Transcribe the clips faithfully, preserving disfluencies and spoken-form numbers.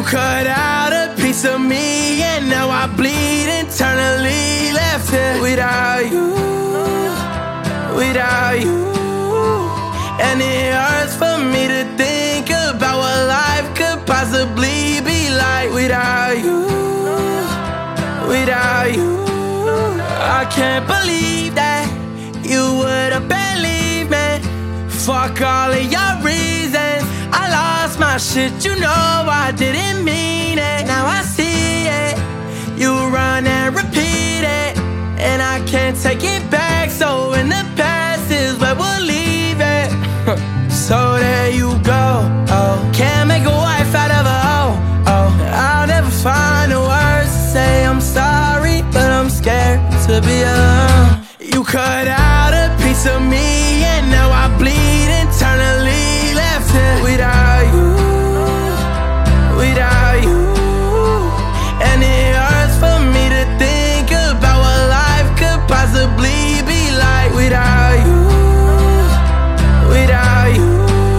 cut out a piece of me, and now I bleed internally. Left here without you, without you. And it hurts for me to think about what life could possibly be like without you, without you. I can't believe that you would have believed me. Fuck all of your reasons. I lost my shit, you know I didn't mean it. Now I see it, you run and repeat it, and I can't take it back. So in the past is where we'll leave it. So there you go, oh. Can't make a wife out of a hoe, oh. I'll never find the words to say I'm sorry, but I'm scared to be alone. You cut out a piece of me, and now I bleed internally. Left here without you, without you. And it hurts for me to think about what life could possibly be like without you, without you.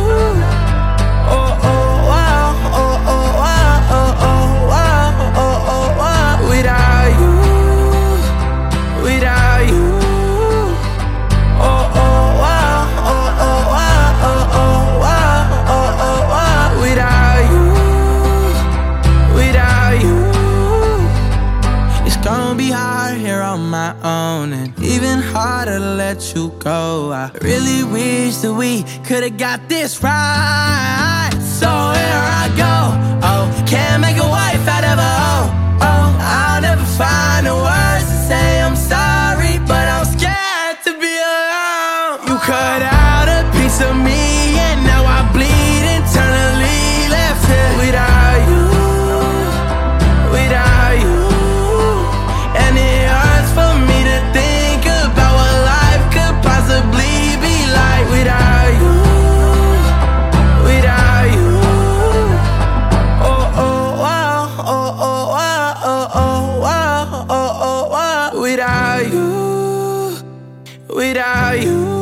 Oh, oh, wow, oh, oh, wow, oh, oh, wow, oh, oh, wow. Without you, without you. Oh, oh, wow, oh, oh, wow, oh, oh, wow, oh, oh, wow. Without you, without you. It's gonna be hard here on my own, and even harder to let you go. I really wish that we could've got this right. So here I go, oh. Can't make a wife out of a hoe, oh. I'll never find the words to say I'm sorry, but I'm scared to be alone. You cut out a piece of me, and now I bleed internally. Left here without you, without you. And it hurts for me to think about what life could possibly be like without you, without you. Oh, oh, wow, oh, oh, wow, oh, oh, wow, oh, oh, wow. Without you, without you.